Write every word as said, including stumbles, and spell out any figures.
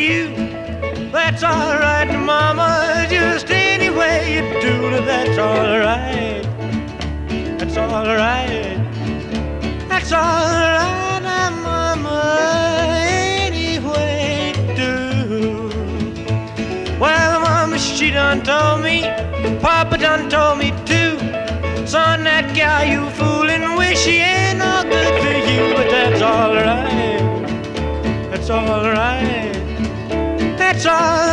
you. That's all right, Mama, just any way you do it, that's all right. That's all right. That's all right, Mama, any way you do. Well, Mama, she done told me, Papa done told me too. Son, that gal you foolin' with, she ain't no good for you, but that's all right. That's all right. That's all